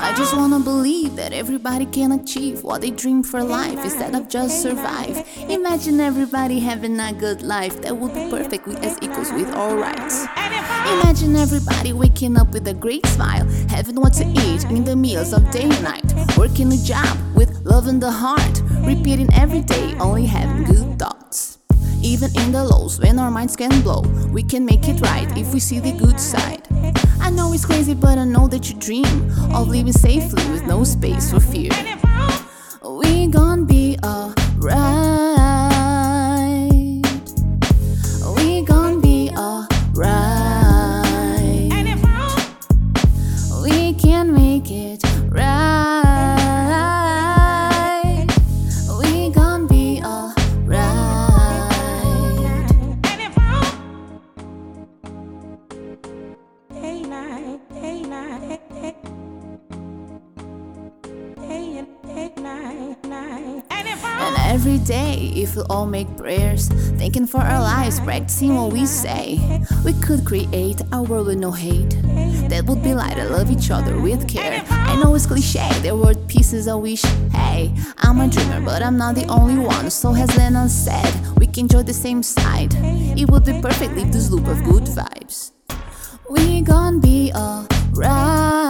I just wanna believe that everybody can achieve what they dream for life instead of just survive. Imagine everybody having a good life that would be perfectly as equals with all rights. Imagine everybody waking up with a great smile, having what to eat in the meals of day and night, working a job with love in the heart, repeating every day, only having good thoughts. Even in the lows, when our minds can blow, we can make it right if we see the good side. I know it's crazy, but I know that you dream of living safely with no space for fear. We gon' be alright. We gon' be alright. We can make it right. We gon' be alright. Hey, night, hey, night, hey, hey, hey, night, night. And every day, if we all make prayers, thanking for our lives, practicing what we say, we could create a world with no hate. That would be like to love each other with care. I know it's cliche, the word peace is a wish. Hey, I'm a dreamer, but I'm not the only one. So as Lennon said, we can enjoy the same side. It would be perfect, leave this loop of good vibes. We gon' be alright.